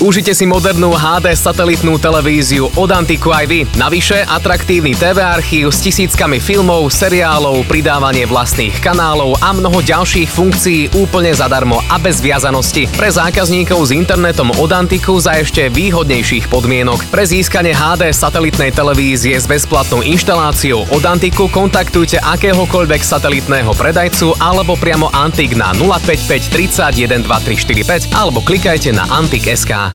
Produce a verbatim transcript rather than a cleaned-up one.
Užite si modernú há dé satelitnú televíziu od Antiku aj vy. Navyše atraktívny té vé archív s tisíckami filmov, seriálov, pridávanie vlastných kanálov a mnoho ďalších funkcií úplne zadarmo a bez viazanosti. Pre zákazníkov s internetom od Antiku za ešte výhodnejších podmienok. Pre získanie há dé satelitnej televízie s bezplatnou inštaláciou od Antiku kontaktujte akéhokoľvek satelitného predajcu alebo priamo Antik na nula päť päť tridsať jeden dva tri štyri päť alebo klikajte na antik bodka es ká.